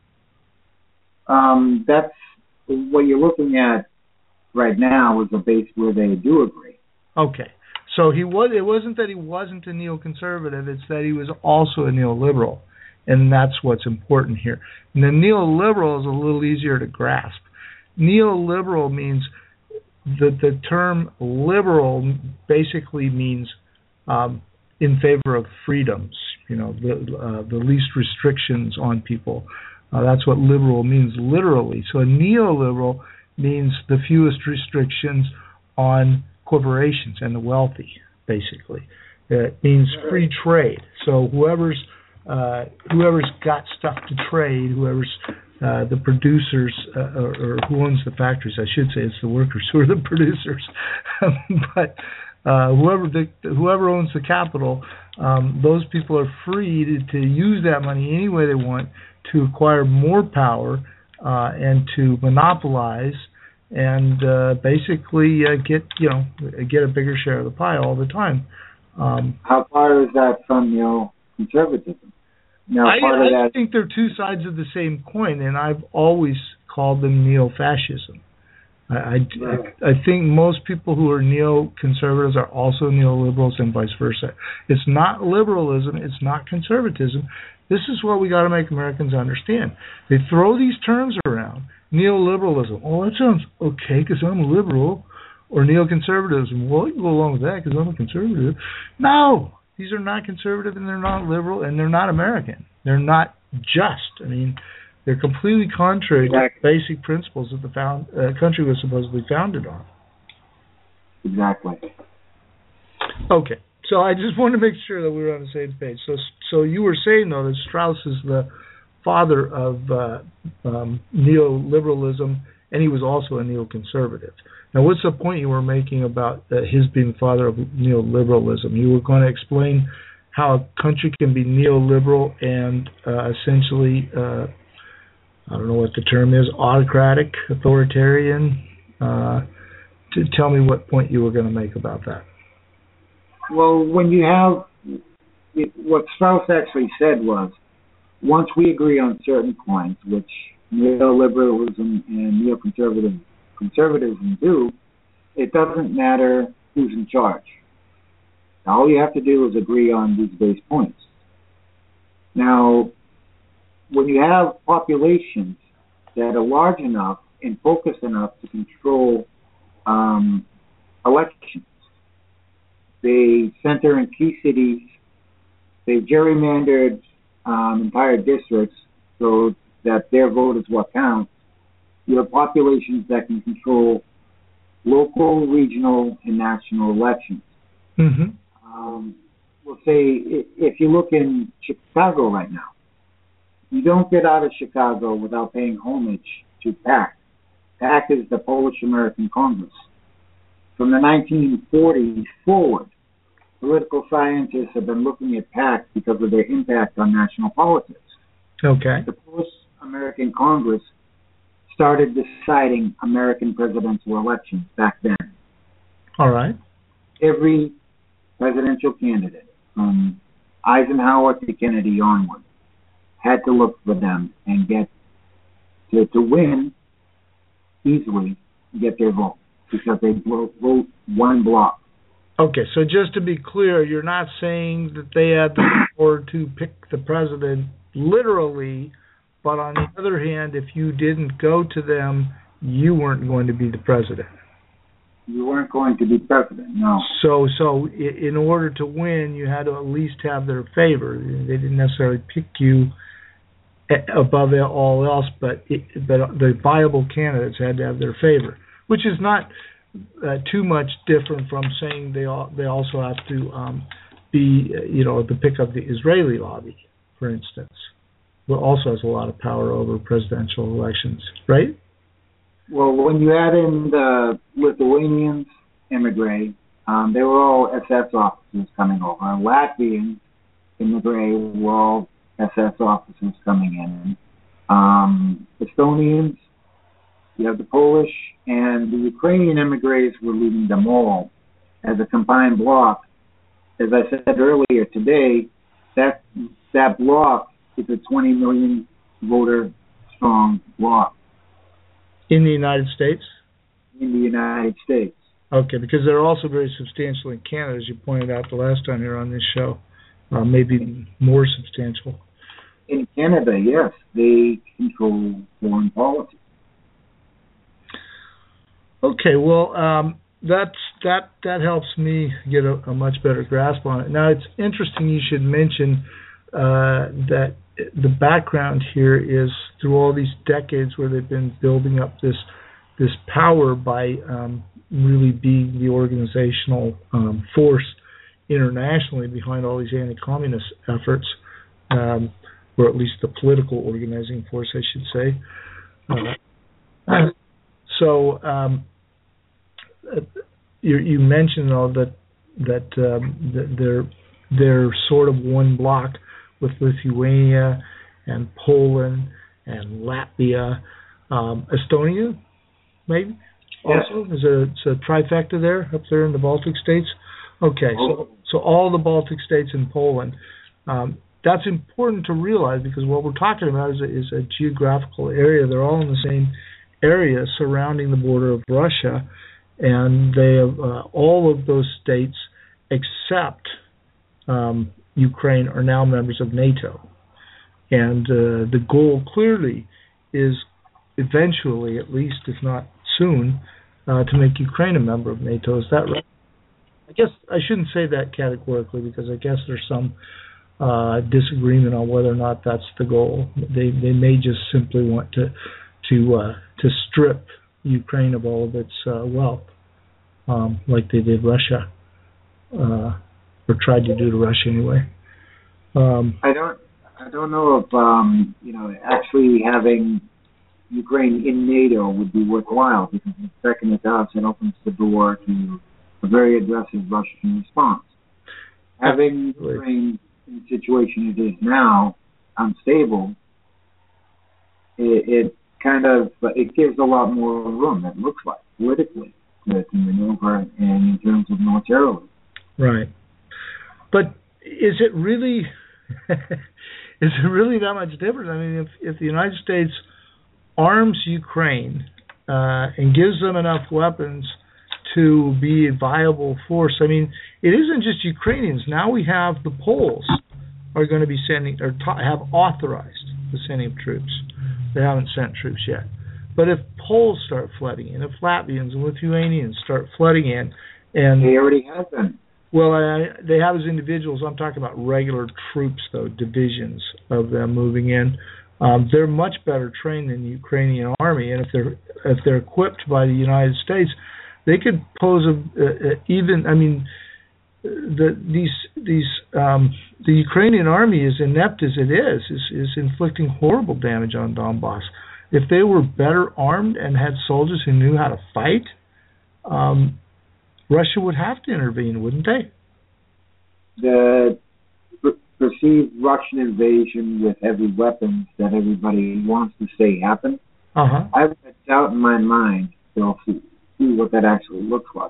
Speaker 4: Um, that's what you're looking at right now is a base where they do agree.
Speaker 3: Okay. So he was. It wasn't that he wasn't a neoconservative. It's that he was also a neoliberal, and that's what's important here. And the neoliberal is a little easier to grasp. Neoliberal means that the term liberal basically means um, in favor of freedoms. You know, the uh, the least restrictions on people. Uh, that's what liberal means literally. So a neoliberal means the fewest restrictions on corporations and the wealthy, basically. It means free trade. So whoever's uh, whoever's got stuff to trade, whoever's uh, the producers uh, or, or who owns the factories, I should say it's the workers who are the producers. but uh, whoever the, whoever owns the capital, um, those people are free to, to use that money any way they want to acquire more power uh, and to monopolize and uh, basically uh, get you know get a bigger share of the pie all the time. Um,
Speaker 4: How far is that from neoconservatism? Now,
Speaker 3: I,
Speaker 4: part of
Speaker 3: I
Speaker 4: that,
Speaker 3: think they're two sides of the same coin, and I've always called them neo-fascism. I, I,
Speaker 4: Right.
Speaker 3: I think most people who are neoconservatives are also neoliberals and vice versa. It's not liberalism, it's not conservatism. This is what we got to make Americans understand. They throw these terms around. Neoliberalism. Oh, that sounds okay because I'm a liberal. Or neoconservatism. Well, you can go along with that because I'm a conservative. No, these are not conservative and they're not liberal and they're not American. They're not just. I mean, they're completely contrary
Speaker 4: Exactly.
Speaker 3: to the basic principles that the found, uh, country was supposedly founded on.
Speaker 4: exactly.
Speaker 3: Okay, so I just wanted to make sure that we were on the same page. So, so you were saying though that Strauss is the father of uh, um, neoliberalism, and he was also a neoconservative. Now, what's the point you were making about uh, his being the father of neoliberalism? You were going to explain how a country can be neoliberal and uh, essentially, uh, I don't know what the term is, autocratic, authoritarian. Uh, to tell me what point you were going to make about that.
Speaker 4: Well, when you have it, what Strauss actually said was, once we agree on certain points, which neoliberalism and neoconservatism conservatism do, it doesn't matter who's in charge. All you have to do is agree on these base points. Now, when you have populations that are large enough and focused enough to control um, elections, they center in key cities, they gerrymandered um, entire districts so that their vote is what counts. You have populations that can control local, regional, and national elections.
Speaker 3: Mm-hmm.
Speaker 4: Um, we'll say i- if you look in Chicago right now, you don't get out of Chicago without paying homage to PAC. PAC is the Polish American Congress. From the nineteen forties forward, political scientists have been looking at PAC because of their impact on national politics.
Speaker 3: Okay.
Speaker 4: The Polish American Congress started deciding American presidential elections back then.
Speaker 3: All right.
Speaker 4: Every presidential candidate, from Eisenhower to Kennedy onward, had to look for them and get to, to win easily, get their vote, because they vote, vote one block.
Speaker 3: Okay, so just to be clear, you're not saying that they had the power to pick the president literally, but on the other hand, if you didn't go to them, you weren't going to be the president.
Speaker 4: You weren't going to be president, no.
Speaker 3: So, so i- in order to win, you had to at least have their favor. They didn't necessarily pick you a- above all else, but it, but the viable candidates had to have their favor, which is not uh, too much different from saying they all, they also have to um, be, uh, you know, the pick of the Israeli lobby, for instance, who also has a lot of power over presidential elections, right?
Speaker 4: Well, when you add in the Lithuanians, immigrate, um, they were all S S officers coming over. Latvians, in the gray were all S S officers coming in. Um, Estonians, you have the Polish, and the Ukrainian emigres were leading them all as a combined bloc. As I said earlier today, that that bloc is a twenty million voter strong bloc.
Speaker 3: In the United States?
Speaker 4: In the United States.
Speaker 3: Okay, because they're also very substantial in Canada, as you pointed out the last time you were on this show. Uh, maybe more substantial.
Speaker 4: In Canada, yes, they control foreign policy.
Speaker 3: Okay, well, um, that's that that helps me get a, a much better grasp on it. Now, it's interesting you should mention uh, that the background here is through all these decades where they've been building up this this power by um, really being the organizational um, force internationally behind all these anti-communist efforts, um, or at least the political organizing force, I should say. Uh, uh, so um, uh, you, you mentioned though that that, um, that they're they're sort of one block with Lithuania and Poland and Latvia, um, Estonia, maybe also is a, it's a trifecta there up there in the Baltic states. Okay, so so all the Baltic states and Poland. Um, that's important to realize because what we're talking about is a, is a geographical area. They're all in the same area surrounding the border of Russia, and they have, uh, all of those states except um, Ukraine are now members of NATO. And uh, the goal clearly is eventually, at least if not soon, uh, to make Ukraine a member of NATO. Is that right? I guess I shouldn't say that categorically because I guess there's some uh, disagreement on whether or not that's the goal. They they may just simply want to to uh, to strip Ukraine of all of its uh, wealth, um, like they did Russia, uh, or tried to do to Russia anyway. Um,
Speaker 4: I don't I don't know if um, you know actually having Ukraine in NATO would be worthwhile because the second it does, it opens the door to a very aggressive Russian response. Having Ukraine in the situation it is now, unstable, it, it kind of it gives a lot more room, it looks like, politically, to, to maneuver and in terms of militarily.
Speaker 3: Right. But is it really is it really that much different? I mean, if, if the United States arms Ukraine uh, and gives them enough weapons to be a viable force. I mean, it isn't just Ukrainians. Now we have the Poles are going to be sending, or ta- have authorized the sending of troops. They haven't sent troops yet. But if Poles start flooding in, if Latvians and Lithuanians start flooding in, and
Speaker 4: they already have them.
Speaker 3: Well, I, they have as individuals. I'm talking about regular troops, though, divisions of them moving in. Um, they're much better trained than the Ukrainian army, and if they're if they're equipped by the United States, they could pose a, a, a even. I mean, the these these um, the Ukrainian army, as inept as it is, is, is inflicting horrible damage on Donbass. If they were better armed and had soldiers who knew how to fight, um, Russia would have to intervene, wouldn't they?
Speaker 4: The perceived Russian invasion with heavy weapons that everybody wants to say happened.
Speaker 3: Uh-huh.
Speaker 4: I have a doubt in my mind they'll see, see what that actually looks like.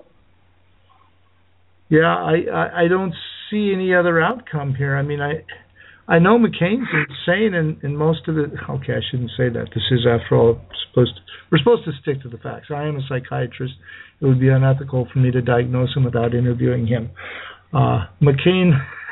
Speaker 3: Yeah, I, I, I don't see any other outcome here. I mean, I I know McCain's insane in, in most of it. Okay, I shouldn't say that. This is, after all, supposed to, we're supposed to stick to the facts. I am a psychiatrist. It would be unethical for me to diagnose him without interviewing him. Uh, McCain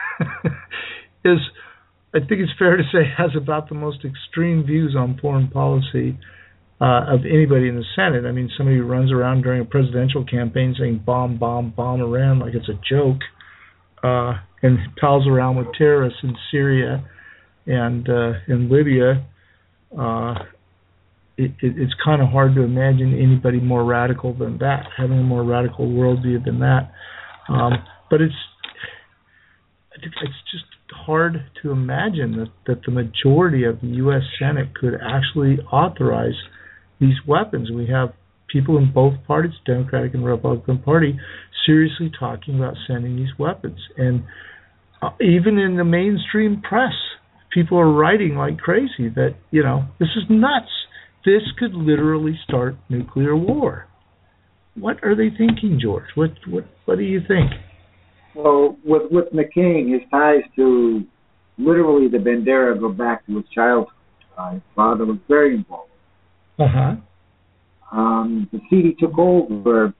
Speaker 3: is, I think it's fair to say, has about the most extreme views on foreign policy uh, of anybody in the Senate. I mean, somebody who runs around during a presidential campaign saying bomb, bomb, bomb Iran like it's a joke, uh, and pals around with terrorists in Syria and uh, in Libya. Uh, it, it, it's kind of hard to imagine anybody more radical than that, having a more radical worldview than that. Um, but it's it's just hard to imagine that, that the majority of the U S Senate could actually authorize these weapons. We have people in both parties, Democratic and Republican Party, seriously talking about sending these weapons. And uh, even in the mainstream press, people are writing like crazy that, you know, this is nuts. This could literally start nuclear war. What are they thinking, George? What what what do you think?
Speaker 4: Well, with with McCain, his ties to literally the Bandera go back to his childhood. Uh, his father was very involved.
Speaker 3: Uh-huh.
Speaker 4: Um, the C D took over.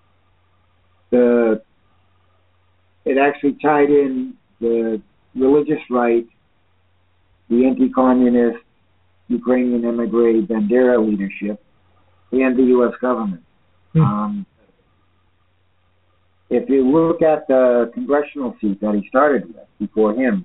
Speaker 4: The it actually tied in the religious right, the anti-communist Ukrainian emigre Bandera leadership, and the U S government. Hmm. Um, if you look at the congressional seat that he started with before him,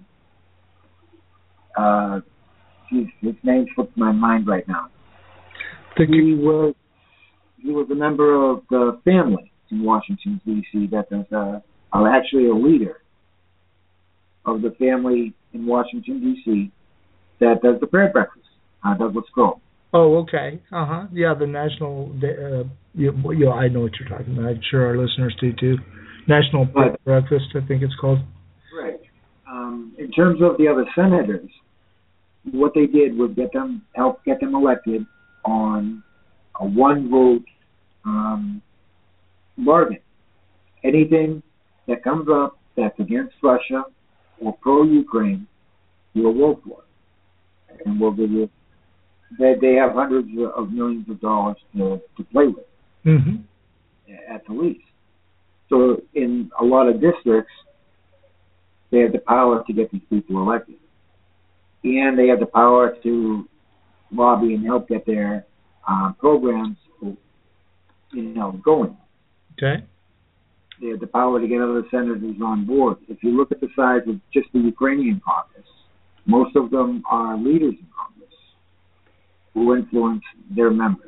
Speaker 4: uh, geez, his name slips my mind right now. The he was he was a member of the family in Washington, D C that is uh, actually a leader of the family in Washington, D C that does the prayer breakfast, uh, Douglas Crowe.
Speaker 3: Oh, okay. Uh-huh. Yeah, the national, uh, you, you know, I know what you're talking about. I'm sure our listeners do too. National Prayer Breakfast, I think it's called.
Speaker 4: Right. Um, in terms of the other senators, what they did was get them, help get them elected on a one-vote um, bargain. Anything that comes up that's against Russia or pro-Ukraine, we'll vote for it. And we'll give you, they, they have hundreds of millions of dollars to, to play with,
Speaker 3: mm-hmm.
Speaker 4: at the least. So in a lot of districts, they have the power to get these people elected. And they have the power to lobby and help get their uh, programs, you know, going.
Speaker 3: Okay.
Speaker 4: They have the power to get other senators on board. If you look at the size of just the Ukrainian caucus, most of them are leaders in Congress who influence their members.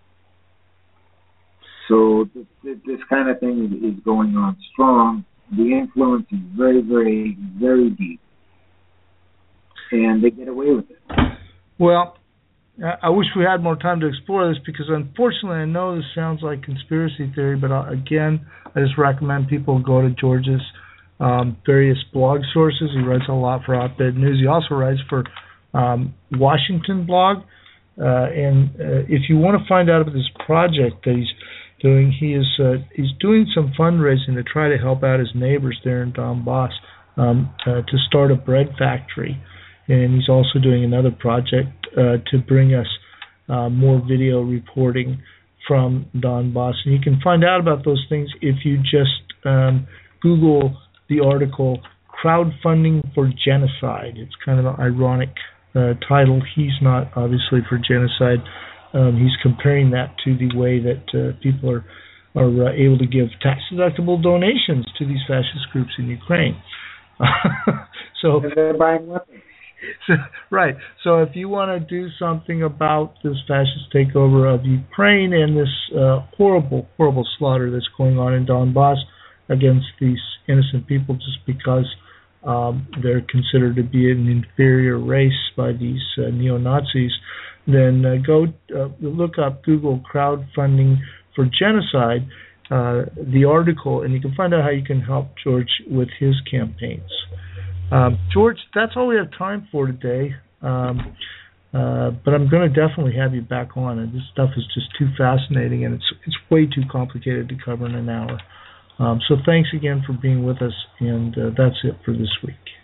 Speaker 4: So this, this kind of thing is, is going on strong. The influence is very, very, very deep. And they get away with it.
Speaker 3: Well, I wish we had more time to explore this because, unfortunately, I know this sounds like conspiracy theory, but uh, again, I just recommend people go to George's um, various blog sources. He writes a lot for Op-Ed News. He also writes for um, Washington Blog. Uh, and uh, if you want to find out about this project that he's doing, he is uh, he's doing some fundraising to try to help out his neighbors there in Donbass um, uh, to start a bread factory. And he's also doing another project uh, to bring us uh, more video reporting from Donbass. And you can find out about those things if you just um, Google the article, Crowdfunding for Genocide. It's kind of an ironic uh, title. He's not, obviously, for genocide. Um, he's comparing that to the way that uh, people are, are uh, able to give tax-deductible donations to these fascist groups in Ukraine. So
Speaker 4: they're buying weapons.
Speaker 3: So, right. So if you want to do something about this fascist takeover of Ukraine and this uh, horrible, horrible slaughter that's going on in Donbass against these innocent people just because um, they're considered to be an inferior race by these uh, neo-Nazis, then uh, go uh, look up Google Crowdfunding for Genocide, uh, the article, and you can find out how you can help George with his campaigns. Um, George, that's all we have time for today, um, uh, but I'm going to definitely have you back on. And this stuff is just too fascinating, and it's it's way too complicated to cover in an hour. Um, so thanks again for being with us, and uh, that's it for this week.